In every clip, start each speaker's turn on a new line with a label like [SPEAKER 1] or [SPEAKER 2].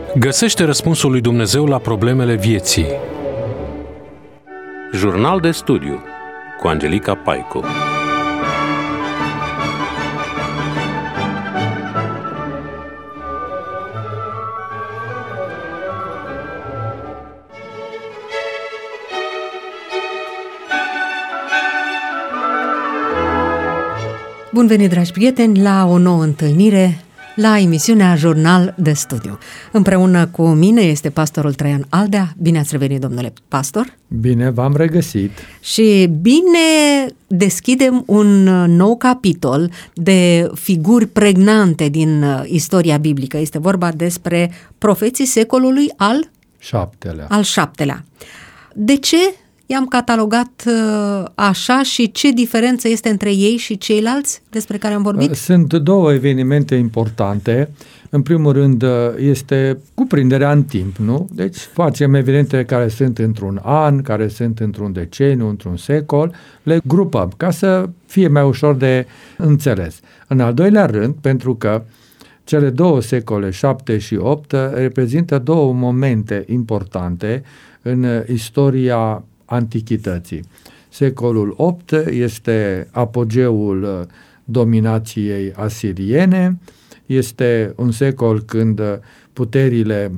[SPEAKER 1] Găsește răspunsul lui Dumnezeu la problemele vieții. Jurnal de studiu cu Angelica Paicu.
[SPEAKER 2] Bun venit, dragi prieteni, la o nouă întâlnire la emisiunea Jurnal de Studiu. Împreună cu mine este pastorul Traian Aldea. Bine ați revenit, domnule pastor!
[SPEAKER 3] Bine v-am regăsit!
[SPEAKER 2] Și bine deschidem un nou capitol de figuri pregnante din istoria biblică. Este vorba despre profeții secolului al VII-lea. De ce i-am catalogat așa și ce diferență este între ei și ceilalți despre care am vorbit?
[SPEAKER 3] Sunt două evenimente importante. În primul rând este cuprinderea în timp, nu? Deci facem evenimente care sunt într-un an, care sunt într-un deceniu, într-un secol, le grupăm ca să fie mai ușor de înțeles. În al doilea rând, pentru că cele două secole, 7 și 8, reprezintă două momente importante în istoria antichității. Secolul 8 este apogeul dominației asiriene, este un secol când puterile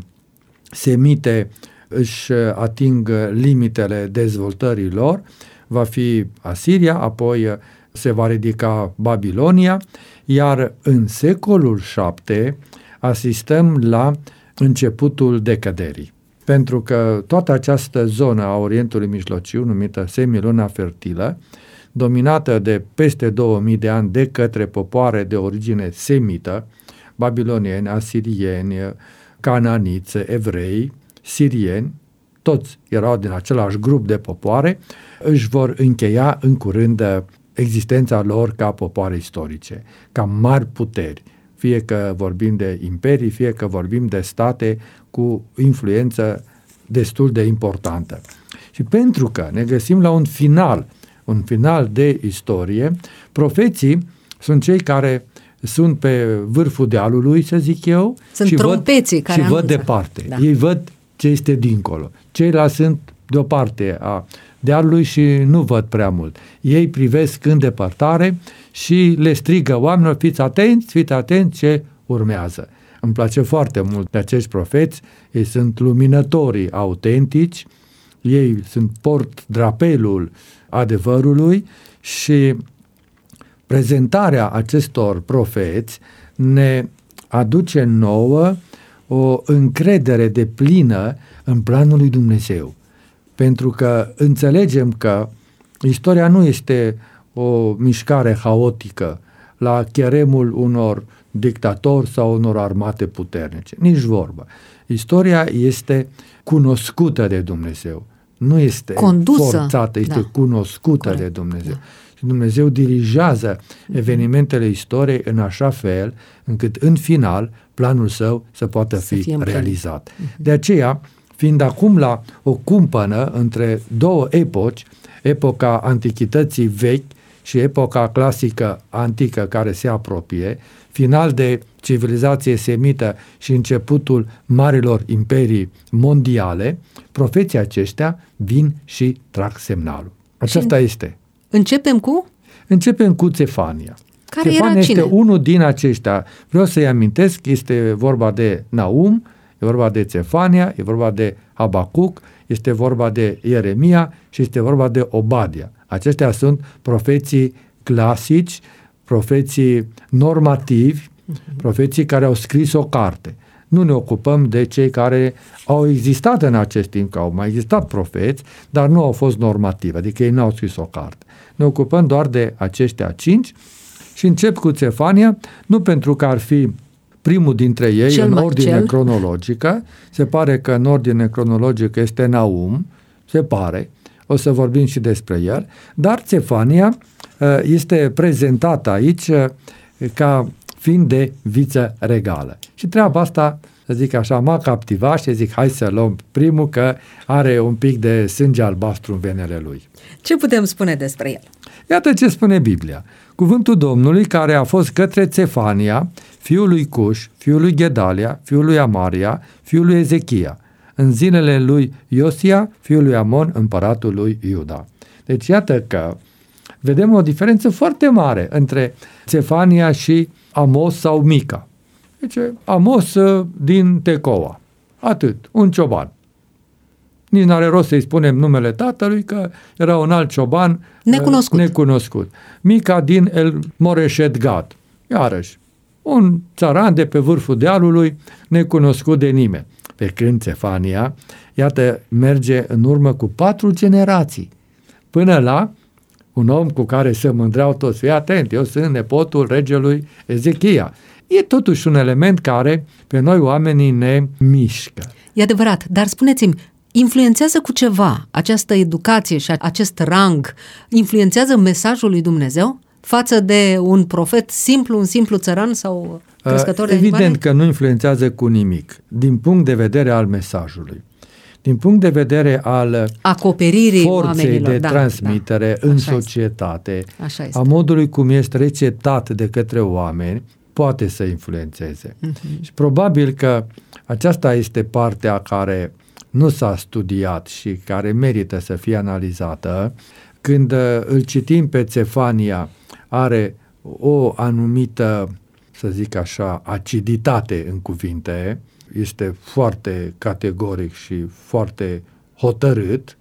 [SPEAKER 3] semite își ating limitele dezvoltării lor, va fi Asiria, apoi se va ridica Babilonia, iar în secolul 7 asistăm la începutul decăderii. Pentru că toată această zonă a Orientului Mijlociu, numită semiluna fertilă, dominată de peste 2000 de ani de către popoare de origine semită, babilonieni, asirieni, cananiți, evrei, sirieni, toți erau din același grup de popoare, își vor încheia în curând existența lor ca popoare istorice, ca mari puteri, fie că vorbim de imperii, fie că vorbim de state cu influență destul de importantă. Și pentru că ne găsim la un final de istorie, profeții sunt cei care sunt pe vârful dealului, să zic eu,
[SPEAKER 2] sunt
[SPEAKER 3] și
[SPEAKER 2] trompeții care
[SPEAKER 3] văd departe. Da. Ei văd ce este dincolo. Ceilalți sunt de o parte a dealului și nu văd prea mult. Ei privesc în depărtare și le strigă oamenilor: fiți atenți ce urmează. Îmi place foarte mult de acești profeți, ei sunt luminătorii autentici, ei port drapelul adevărului și prezentarea acestor profeți ne aduce nouă o încredere deplină în planul lui Dumnezeu. Pentru că înțelegem că istoria nu este o mișcare haotică la cheremul unor dictatori sau unor armate puternice. Nici vorbă. Istoria este cunoscută de Dumnezeu. Nu este forțată, este cunoscută de Dumnezeu. Și Dumnezeu dirigează evenimentele istoriei în așa fel încât în final planul său să poată fi realizat. De aceea, fiind acum la o cumpănă între două epoci, epoca antichității vechi și epoca clasică antică care se apropie, final de civilizație semită și începutul marilor imperii mondiale, profeții aceștia vin și trag semnalul. Aceasta este. Începem cu Țefania.
[SPEAKER 2] Țefania
[SPEAKER 3] este unul din aceștia. Vreau să-i amintesc, este vorba de Naum, e vorba de Țefania, e vorba de Habacuc, este vorba de Ieremia și este vorba de Obadia. Aceștia sunt profeții clasici, profeții normativi, profeții care au scris o carte. Nu ne ocupăm de cei care au existat în acest timp, că au mai existat profeți, dar nu au fost normativi, adică ei nu au scris o carte. Ne ocupăm doar de aceștia 5 și încep cu Țefania, nu pentru că ar fi primul dintre ei în ordine cronologică. Se pare că în ordine cronologică este Naum, se pare, o să vorbim și despre el, dar Țefania este prezentată aici ca fiind de viță regală. Și treaba asta, să zic așa, m-a captivat și zic, hai să luăm primul, că are un pic de sânge albastru în venele lui.
[SPEAKER 2] Ce putem spune despre el?
[SPEAKER 3] Iată ce spune Biblia. Cuvântul Domnului care a fost către Țefania, fiul lui Cuș, fiul lui Gedalia, fiul lui Amaria, fiul lui Ezechia, în zilele lui Iosia, fiul lui Amon, împăratul lui Iuda. Deci iată că vedem o diferență foarte mare între Țefania și Amos sau Mica. Deci Amos din Tecoa. Atât, un cioban. Nici n-are rost să-i spunem numele tatălui, că era un alt cioban necunoscut. Mica din El Moreshet Gad. Iarăși, un țăran de pe vârful dealului, necunoscut de nimeni. Pe când Țefania, iată, merge în urmă cu 4 generații, până la un om cu care se mândreau toți. Fii atent, eu sunt nepotul regelui Ezechia. E totuși un element care pe noi oamenii ne mișcă.
[SPEAKER 2] E adevărat, dar spuneți-mi, influențează cu ceva această educație și acest rang, influențează mesajul lui Dumnezeu față de un profet simplu, un simplu țăran sau crescător de animale?
[SPEAKER 3] Evident că nu influențează cu nimic, din punct de vedere al mesajului. Din punct de vedere al
[SPEAKER 2] acoperirii
[SPEAKER 3] forței de transmitere în societate, a modului cum este receptat de către oameni, poate să influențeze. Și probabil că aceasta este partea care nu s-a studiat și care merită să fie analizată. Când îl citim pe Țefania, are o anumită, să zic așa, aciditate în cuvinte, este foarte categoric și foarte hotărât,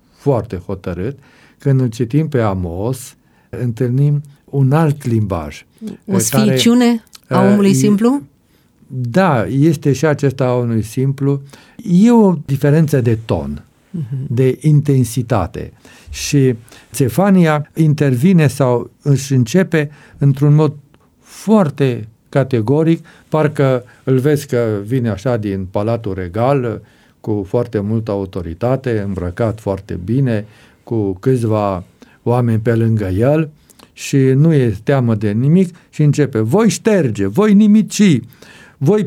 [SPEAKER 3] Când îl citim pe Amos, întâlnim un alt limbaj.
[SPEAKER 2] O sficiune a omului simplu?
[SPEAKER 3] Da, este și acesta a omului simplu. E o diferență de ton, de intensitate. Și Țefania intervine sau își începe într-un mod foarte categoric, parcă îl vezi că vine așa din Palatul Regal, cu foarte multă autoritate, îmbrăcat foarte bine, cu câțiva oameni pe lângă el și nu e teamă de nimic și începe: voi șterge, voi nimici, voi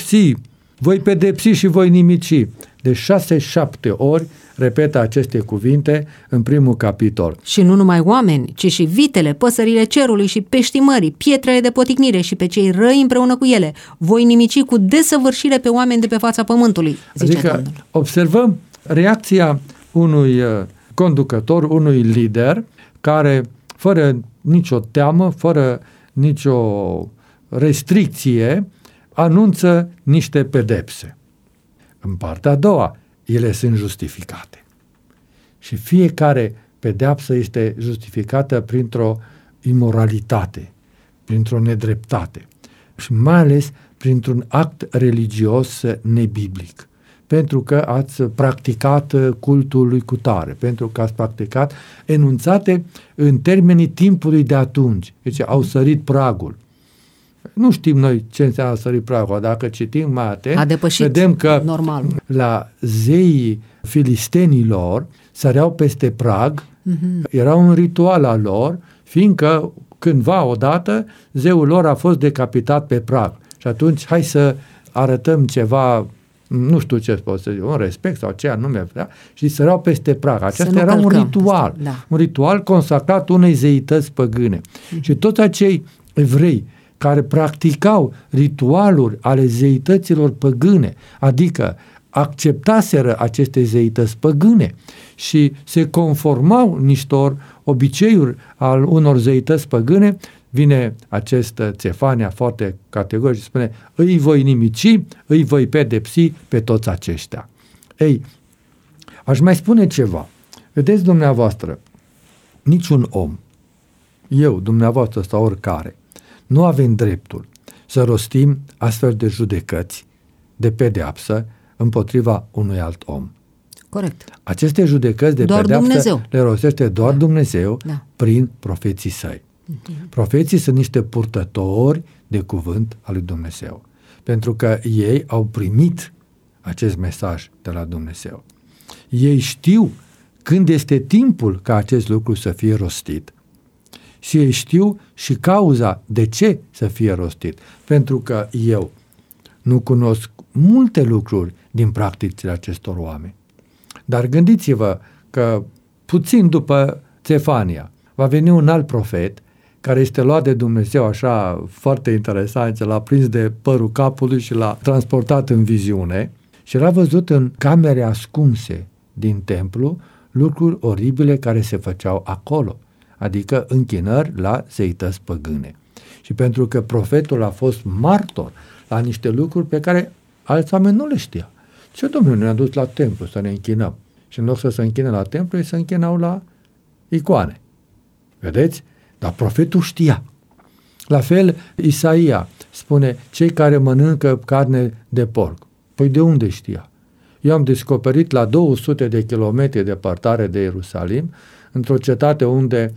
[SPEAKER 3] pedepsi și voi nimici. De 6-7 ori repetă aceste cuvinte în primul capitol.
[SPEAKER 2] Și nu numai oameni, ci și vitele, păsările cerului și peștii mării, pietrele de poticnire și pe cei răi împreună cu ele. Voi nimici cu desăvârșire pe oameni de pe fața pământului, zice Domnul.
[SPEAKER 3] Observăm reacția unui conducător, unui lider, care fără nicio teamă, fără nicio restricție, anunță niște pedepse. În partea a doua, ele sunt justificate. Și fiecare pedeapsă este justificată printr-o imoralitate, printr-o nedreptate și mai ales printr-un act religios nebiblic. Pentru că ați practicat cultul lui cutare, pentru că ați practicat enunțate în termenii timpului de atunci. Deci au sărit pragul. Nu știm noi ce înseamnă sărit pragul, dacă citim mai atent, vedem că la zeii filistenilor săreau peste prag, era un ritual al lor, fiindcă cândva odată zeul lor a fost decapitat pe prag. Și atunci hai să arătăm ceva, nu știu ce pot să zic, un respect sau ce anume vrea, și săreau peste prag. Acesta era un ritual, un ritual consacrat unei zeități păgâne. Și toți acei evrei care practicau ritualuri ale zeităților păgâne, adică acceptaseră aceste zeități păgâne și se conformau niște obiceiuri al unor zeități păgâne, vine acest Țefania foarte categoric și spune: îi voi nimici, îi voi pedepsi pe toți aceștia. Ei, aș mai spune ceva. Vedeți dumneavoastră, niciun om, eu, dumneavoastră sau oricare, nu avem dreptul să rostim astfel de judecăți de pedeapsă împotriva unui alt om.
[SPEAKER 2] Corect.
[SPEAKER 3] Aceste judecăți de pedeapsă le rostește doar Dumnezeu prin profeții săi. Profeții sunt niște purtători de cuvânt al lui Dumnezeu, pentru că ei au primit acest mesaj de la Dumnezeu. Ei știu când este timpul ca acest lucru să fie rostit și ei știu și cauza de ce să fie rostit, pentru că eu nu cunosc multe lucruri din practicile acestor oameni. Dar gândiți-vă că puțin după Țefania va veni un alt profet care este luat de Dumnezeu așa foarte interesant, l-a prins de părul capului și l-a transportat în viziune și l-a văzut în camere ascunse din templu lucruri oribile care se făceau acolo, adică închinări la zeități păgâne. Și pentru că profetul a fost martor la niște lucruri pe care alți oameni nu le știa. Ce, Domnule, ne-a dus la templu să ne închinăm? Și în loc să se închine la templu, ei se închinau la icoane. Vedeți? Dar profetul știa. La fel, Isaia spune, cei care mănâncă carne de porc. Păi de unde știa? Eu am descoperit la 200 de kilometri departare de Ierusalim, într-o cetate unde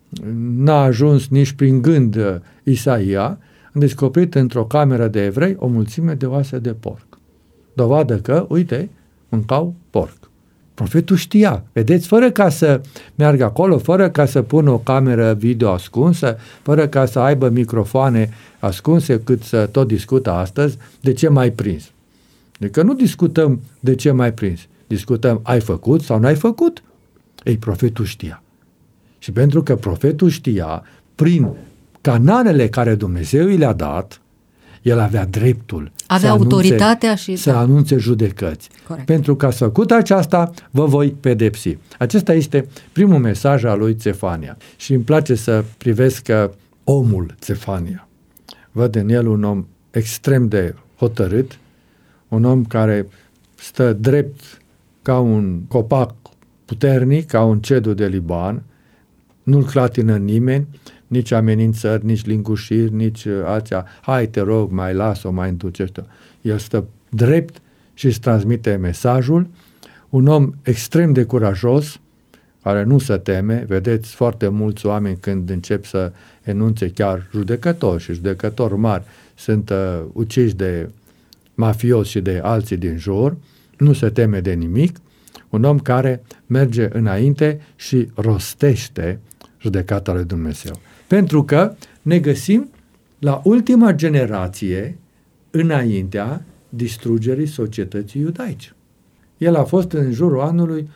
[SPEAKER 3] n-a ajuns nici prin gând Isaia, am descoperit într-o cameră de evrei o mulțime de oase de porc. Dovadă că, uite, mâncau porc. Profetul știa, vedeți, fără ca să meargă acolo, fără ca să pună o cameră video ascunsă, fără ca să aibă microfoane ascunse, cât să tot discută astăzi, de ce m-ai prins. Adică nu discutăm de ce m-ai prins, discutăm ai făcut sau n-ai făcut. Ei, profetul știa. Și pentru că profetul știa, prin canalele care Dumnezeu i le-a dat, el avea dreptul
[SPEAKER 2] avea autoritatea
[SPEAKER 3] să anunțe judecăți.
[SPEAKER 2] Corect.
[SPEAKER 3] Pentru că ați făcut aceasta, vă voi pedepsi. Acesta este primul mesaj al lui Țefania. Și îmi place să privesc omul Țefania. Văd în el un om extrem de hotărât, un om care stă drept ca un copac puternic, ca un cedru de Liban, nu-l clatină nimeni, nici amenințări, nici lingușiri, nici alția, hai te rog, mai las-o, mai înducește-o. El stă drept și îți transmite mesajul, un om extrem de curajos, care nu se teme, vedeți foarte mulți oameni când încep să enunțe chiar judecători și judecători mari sunt uciși de mafioși și de alții din jur, nu se teme de nimic, un om care merge înainte și rostește judecata lui Dumnezeu. Pentru că ne găsim la ultima generație înaintea distrugerii societății iudaice. El a fost în jurul anului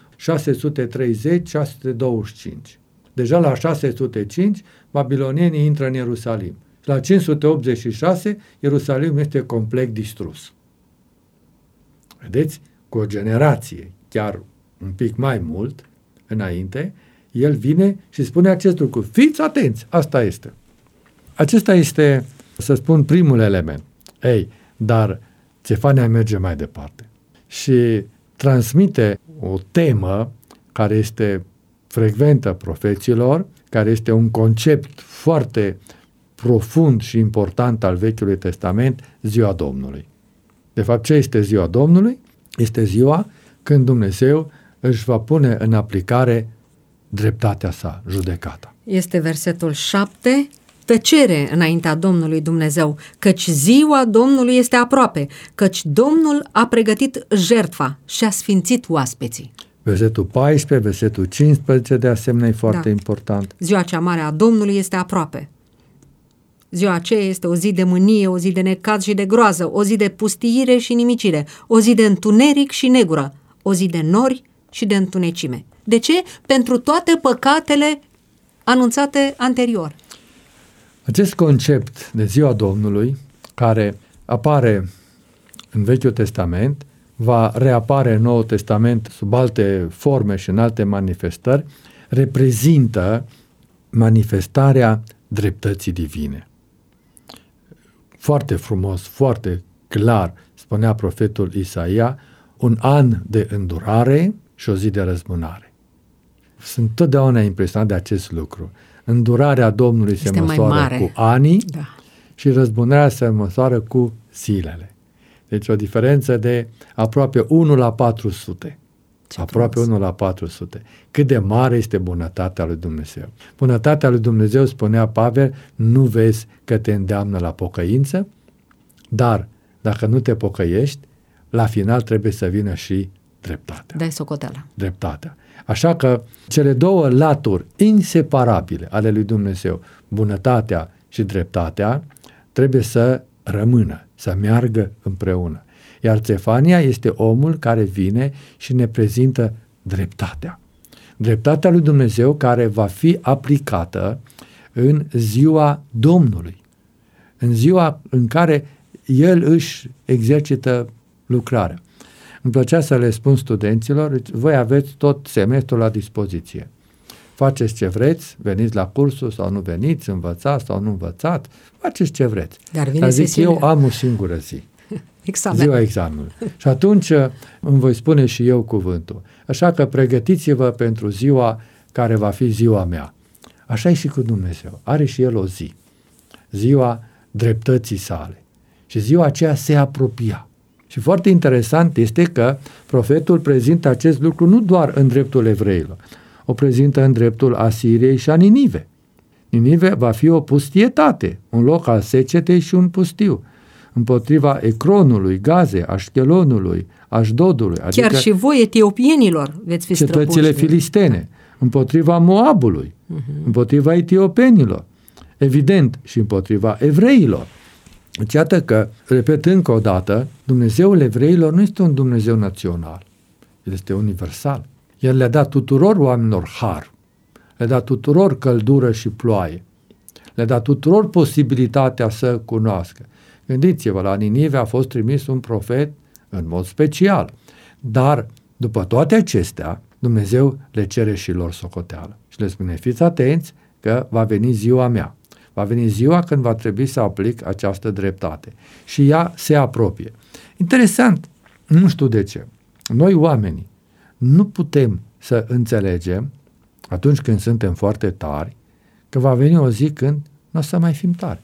[SPEAKER 3] 630-625. Deja la 605 babilonienii intră în Ierusalim. La 586 Ierusalim este complet distrus. Vedeți? Cu o generație, chiar un pic mai mult înainte, el vine și spune acest lucru. Fiți atenți! Asta este. Acesta este, să spun, primul element. Ei, dar Țefania merge mai departe și transmite o temă care este frecventă profeților, care este un concept foarte profund și important al Vechiului Testament, ziua Domnului. De fapt, ce este ziua Domnului? Este ziua când Dumnezeu își va pune în aplicare dreptatea sa, judecata.
[SPEAKER 2] Este versetul 7, tăcere înaintea Domnului Dumnezeu, căci ziua Domnului este aproape, căci Domnul a pregătit jertfa și a sfințit oaspeții.
[SPEAKER 3] Versetul 14, versetul 15, de asemenea, e foarte important.
[SPEAKER 2] Ziua cea mare a Domnului este aproape. Ziua aceea este o zi de mânie, o zi de necaz și de groază, o zi de pustiire și nimicire, o zi de întuneric și negură, o zi de nori și de întunecime. De ce? Pentru toate păcatele anunțate anterior.
[SPEAKER 3] Acest concept de ziua Domnului, care apare în Vechiul Testament, va reapare în Noul Testament sub alte forme și în alte manifestări, reprezintă manifestarea dreptății divine. Foarte frumos, foarte clar, spunea profetul Isaia, un an de îndurare și o zi de răzbunare. Sunt totdeauna impresionat de acest lucru. Îndurarea Domnului este se măsoară cu anii și răzbunarea se măsoară cu zilele. Deci o diferență de aproape 1 la 400. Aproape 1 la 400. Cât de mare este bunătatea lui Dumnezeu. Bunătatea lui Dumnezeu, spunea Pavel, nu vezi că te îndeamnă la pocăință, dar dacă nu te pocăiești, la final trebuie să vină și dreptatea.
[SPEAKER 2] Dai socoteala.
[SPEAKER 3] Dreptatea. Așa că cele două laturi inseparabile ale lui Dumnezeu, bunătatea și dreptatea, trebuie să rămână, să meargă împreună. Iar Țefania este omul care vine și ne prezintă dreptatea. Dreptatea lui Dumnezeu care va fi aplicată în ziua Domnului, în ziua în care El își exercită lucrarea. Îmi plăcea să le spun studenților, voi aveți tot semestrul la dispoziție. Faceți ce vreți, veniți la cursul sau nu veniți, învățați sau nu învățați, faceți ce vreți.
[SPEAKER 2] Dar zic,
[SPEAKER 3] eu am o singură zi.
[SPEAKER 2] Examen.
[SPEAKER 3] Ziua examenului. Și atunci îmi voi spune și eu cuvântul. Așa că pregătiți-vă pentru ziua care va fi ziua mea. Așa e și cu Dumnezeu. Are și El o zi. Ziua dreptății sale. Și ziua aceea se apropia. Și foarte interesant este că profetul prezintă acest lucru nu doar în dreptul evreilor, o prezintă în dreptul Asiriei și a Ninive. Ninive va fi o pustietate, un loc al secetei și un pustiu, împotriva Ecronului, Gaze, Așchelonului, Așdodului.
[SPEAKER 2] Chiar și voi, etiopienilor, veți fi străpuși.
[SPEAKER 3] Cetățile filistene, împotriva Moabului, împotriva etiopenilor, evident și împotriva evreilor. Deci iată că, repet încă o dată, Dumnezeul evreilor nu este un Dumnezeu național, El este universal. El le-a dat tuturor oamenilor har, le-a dat tuturor căldură și ploaie, le-a dat tuturor posibilitatea să cunoască. Gândiți-vă, la Ninive a fost trimis un profet în mod special, dar după toate acestea, Dumnezeu le cere și lor socoteală. Și le spune, fiți atenți că va veni ziua mea. Va veni ziua când va trebui să aplic această dreptate. Și ea se apropie. Interesant, nu știu de ce, noi oamenii nu putem să înțelegem, atunci când suntem foarte tari, că va veni o zi când nu o să mai fim tari.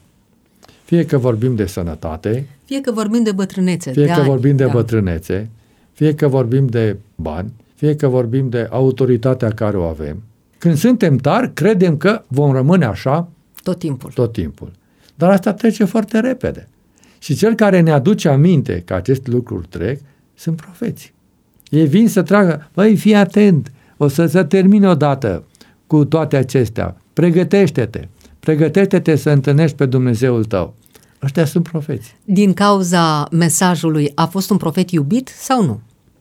[SPEAKER 3] Fie că vorbim de sănătate,
[SPEAKER 2] fie că vorbim de bătrânețe,
[SPEAKER 3] fie că vorbim de bătrânețe, fie că vorbim de bani, fie că vorbim de autoritatea care o avem. Când suntem tari, credem că vom rămâne așa tot timpul. Dar asta trece foarte repede. Și cel care ne aduce aminte că aceste lucruri trec, sunt profeții. Ei vin să tragă, băi, fii atent, o să se termine odată cu toate acestea. Pregătește-te să întâlnești pe Dumnezeul tău. Ăștia sunt profeți.
[SPEAKER 2] Din cauza mesajului, a fost un profet iubit sau nu?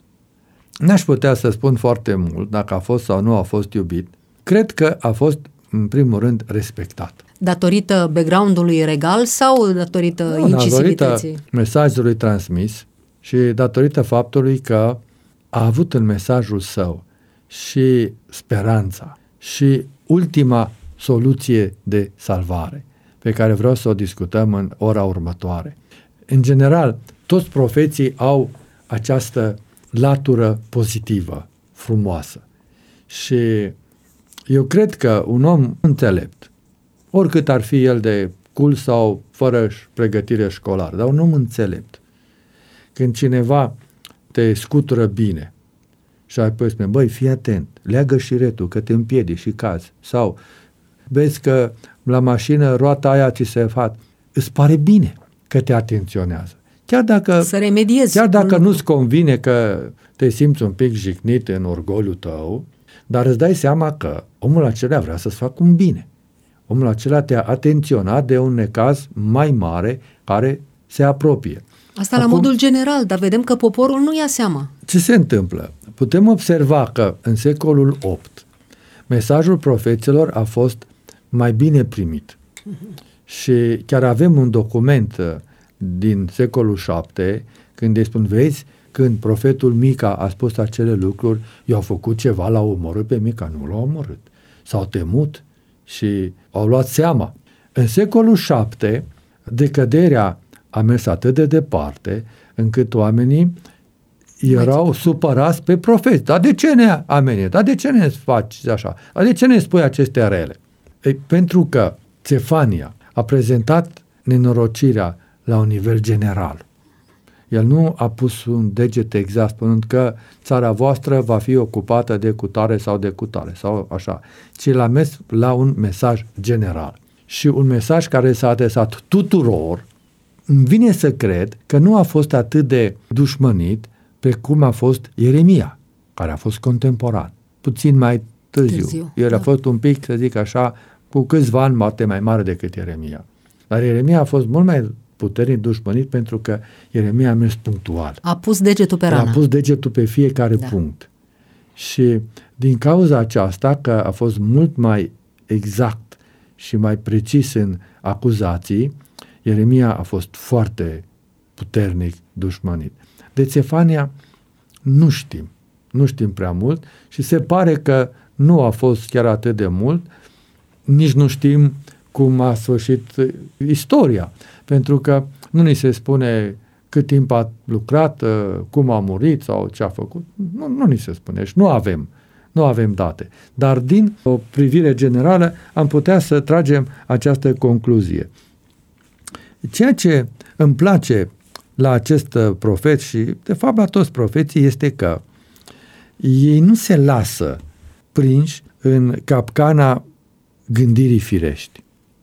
[SPEAKER 3] N-aș putea să spun foarte mult dacă a fost sau nu a fost iubit. Cred că a fost, în primul rând, respectat.
[SPEAKER 2] Datorită background-ului regal sau datorită incisivității?
[SPEAKER 3] Datorită mesajului transmis și datorită faptului că a avut în mesajul său și speranța și ultima soluție de salvare, pe care vreau să o discutăm în ora următoare. În general, toți profeții au această latură pozitivă, frumoasă. Și eu cred că un om înțelept, oricât ar fi el de cool sau fără pregătire școlară, dar un om înțelept, când cineva te scutură bine și apoi spune, băi, fii atent, leagă șiretul că te împiedici și cazi, sau vezi că la mașină roata aia ți se fac, îți pare bine că te atenționează. Chiar dacă,
[SPEAKER 2] să remediezi.
[SPEAKER 3] Chiar dacă nu-ți convine că te simți un pic jignit în orgoliul tău, dar îți dai seama că omul acela vrea să-ți facă un bine. Omul acela te-a atenționat de un necaz mai mare care se apropie.
[SPEAKER 2] Asta la modul general, dar vedem că poporul nu ia seama.
[SPEAKER 3] Ce se întâmplă? Putem observa că în secolul VIII mesajul profeților a fost mai bine primit. Și chiar avem un document din secolul VII când îi spun, vezi, când profetul Mica a spus acele lucruri, i-au făcut ceva, l-au omorât pe Mica, nu l-au omorât. S-au temut și au luat seama. În secolul VII, decăderea a mers atât de departe, încât oamenii erau supărați pe profeți. Dar de ce ne ameninți? Dar de ce ne faci așa? Dar de ce ne spui aceste rele? Ei, pentru că Țefania a prezentat nenorocirea la un nivel general. El nu a pus un deget exact spunând că țara voastră va fi ocupată de cutare sau de cutare sau așa, ci l-a mers la un mesaj general. Și un mesaj care s-a adresat tuturor. Îmi vine să cred că nu a fost atât de dușmănit pe cum a fost Ieremia, care a fost contemporan, puțin mai târziu. El a fost un pic, să zic așa, cu câțiva ani mai mare decât Ieremia. Dar Ieremia a fost mult mai puternic dușmănit pentru că Ieremia a mers punctual.
[SPEAKER 2] A pus degetul pe rană.
[SPEAKER 3] A pus degetul pe fiecare punct. Și din cauza aceasta, că a fost mult mai exact și mai precis în acuzații, Ieremia a fost foarte puternic dușmănit. De Țefania nu știm prea mult și se pare că nu a fost chiar atât de mult, nici nu știm cum a sfârșit istoria, pentru că nu ni se spune cât timp a lucrat, cum a murit sau ce a făcut, nu ni se spune și nu avem date. Dar din o privire generală am putea să tragem această concluzie. Ceea ce îmi place la acest profet și de fapt la toți profeții este că ei nu se lasă prinși în capcana gândirii firești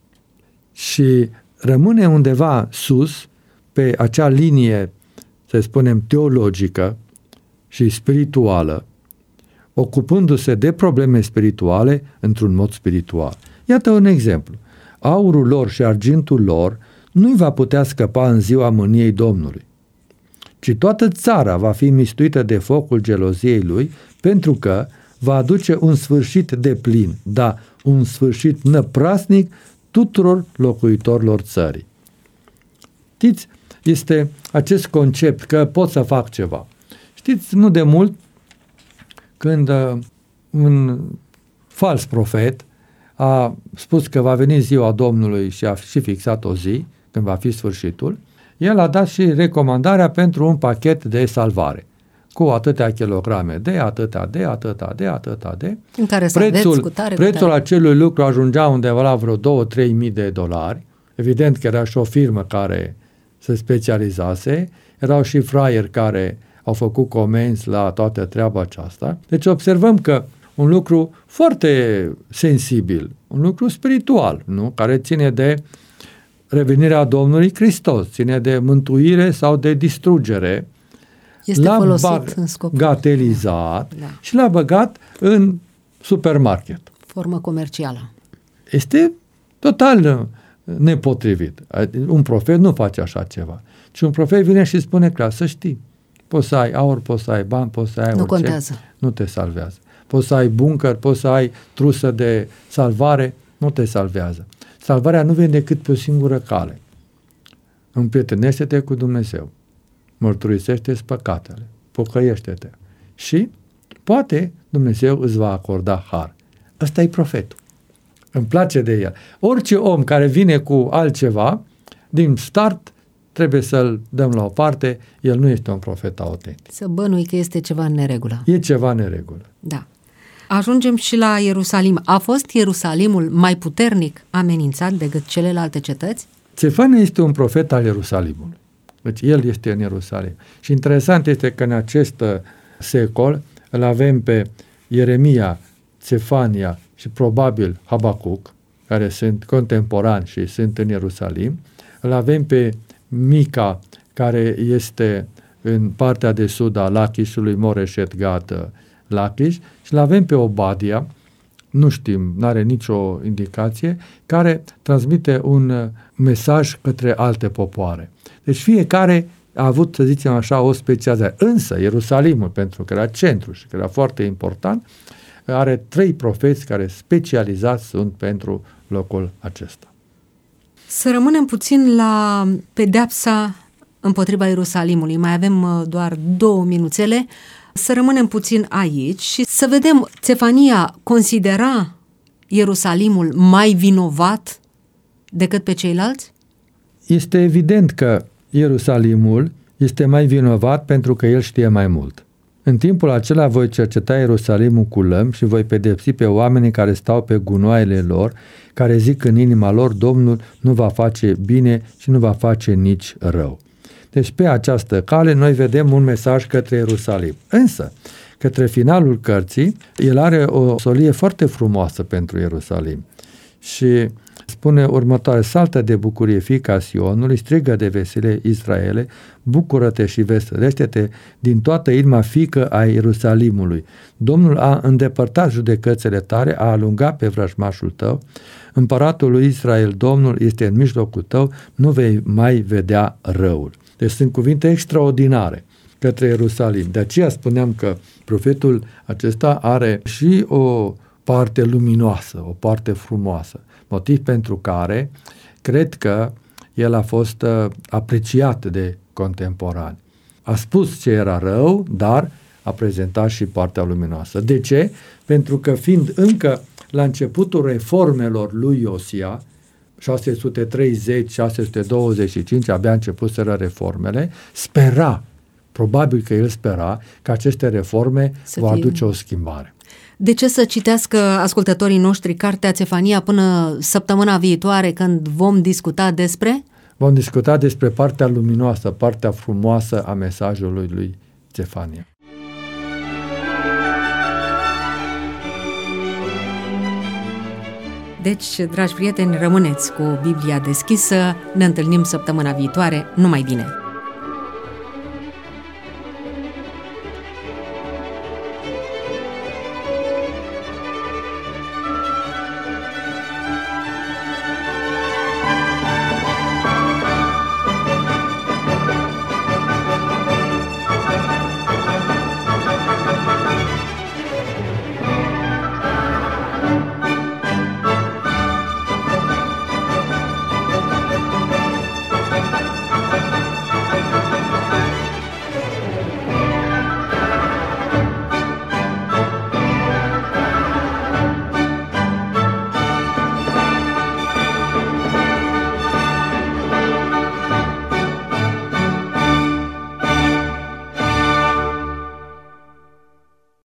[SPEAKER 3] și rămâne undeva sus pe acea linie, să spunem, teologică și spirituală, ocupându-se de probleme spirituale într-un mod spiritual. Iată un exemplu. Aurul lor și argintul lor nu-i va putea scăpa în ziua mâniei Domnului, ci toată țara va fi mistuită de focul geloziei lui, pentru că va aduce un sfârșit deplin, da, un sfârșit năprasnic tuturor locuitorilor țării. Știți, este acest concept că pot să fac ceva. Știți, nu de mult, când un fals profet a spus că va veni ziua Domnului și a și fixat o zi, când va fi sfârșitul, el a dat și recomandarea pentru un pachet de salvare, cu atâtea kilograme de, atâta de,
[SPEAKER 2] în care să aveți cu tare.
[SPEAKER 3] Prețul acelui lucru ajungea undeva la vreo 2-3 mii de dolari. Evident că era și o firmă care se specializase, erau și fraieri care au făcut comenzi la toată treaba aceasta. Deci observăm că un lucru foarte sensibil, un lucru spiritual, nu? Care ține de revenirea Domnului Hristos, ține de mântuire sau de distrugere,
[SPEAKER 2] este folosit în scopul
[SPEAKER 3] gatelizat și l-a băgat în supermarket.
[SPEAKER 2] Formă comercială.
[SPEAKER 3] Este total nepotrivit. Un profet nu face așa ceva. Ci un profet vine și spune clar, să știi, poți să ai aur, poți să ai bani, poți să ai orice.
[SPEAKER 2] Contează.
[SPEAKER 3] Nu te salvează. Poți să ai bunker, poți să ai trusă de salvare, nu te salvează. Salvarea nu vine decât pe o singură cale. Împrietenește-te cu Dumnezeu. Mărturisește-ți păcatele. Pocăiește-te. Și poate Dumnezeu îți va acorda har. Ăsta e profetul. Îmi place de el. Orice om care vine cu altceva, din start trebuie să-l dăm la o parte, el nu este un profet autentic.
[SPEAKER 2] Să bănui că este ceva în neregulă.
[SPEAKER 3] E ceva în neregulă.
[SPEAKER 2] Da. Ajungem și la Ierusalim. A fost Ierusalimul mai puternic amenințat decât celelalte cetăți?
[SPEAKER 3] Țefania este un profet al Ierusalimului. Deci el este în Ierusalim. Și interesant este că în acest secol îl avem pe Ieremia, Țefania și probabil Habacuc, care sunt contemporani și sunt în Ierusalim. Îl avem pe Mica, care este în partea de sud a Lachișului, Moreșet Gat, Lachiș, și îl avem pe Obadia, nu știm, nu are nicio indicație, care transmite un mesaj către alte popoare. Deci fiecare a avut, să zicem așa, o specializare. Însă Ierusalimul, pentru că era centru și că era foarte important, are 3 profeți care specializați sunt pentru locul acesta.
[SPEAKER 2] Să rămânem puțin la pedeapsa împotriva Ierusalimului. Mai avem doar 2 minuțele. Să rămânem puțin aici și să vedem, Țefania considera Ierusalimul mai vinovat decât pe ceilalți?
[SPEAKER 3] Este evident că Ierusalimul este mai vinovat pentru că el știe mai mult. În timpul acela voi cerceta Ierusalimul cu lămi și voi pedepsi pe oamenii care stau pe gunoaiele lor, care zic în inima lor, Domnul nu va face bine și nu va face nici rău. Deci pe această cale noi vedem un mesaj către Ierusalim. Însă, către finalul cărții, el are o solie foarte frumoasă pentru Ierusalim. Și spune următoare: saltă de bucurie, fiica Sionului, strigă de veselie, Israele, bucură-te și veselește-te din toată inima, fiică a Ierusalimului. Domnul a îndepărtat judecățile tale, a alungat pe vrăjmașul tău, împăratul lui Israel, Domnul este în mijlocul tău, nu vei mai vedea răul. Deci sunt cuvinte extraordinare. către Ierusalim. De aceea spuneam că profetul acesta are și o parte luminoasă, o parte frumoasă, motiv pentru care cred că el a fost apreciat de contemporani. A spus ce era rău, dar a prezentat și partea luminoasă. De ce? Pentru că fiind încă la începutul reformelor lui Iosia, 630-625, abia începuseră reformele, probabil că el spera că aceste reforme vor aduce o schimbare.
[SPEAKER 2] De ce să citească ascultătorii noștri cartea Țefania până săptămâna viitoare, când vom discuta despre?
[SPEAKER 3] Vom discuta despre partea luminoasă, partea frumoasă a mesajului lui Țefania.
[SPEAKER 2] Deci, dragi prieteni, rămâneți cu Biblia deschisă. Ne întâlnim săptămâna viitoare. Numai bine!